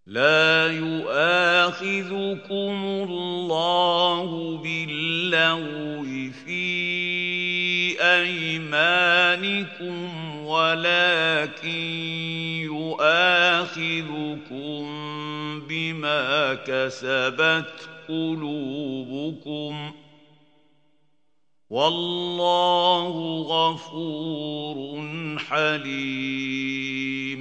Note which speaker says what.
Speaker 1: لا يؤاخذكم الله باللغو في أيمانكم ولكن يؤاخذكم بما كسبت قلوبكم والله غفور حليم.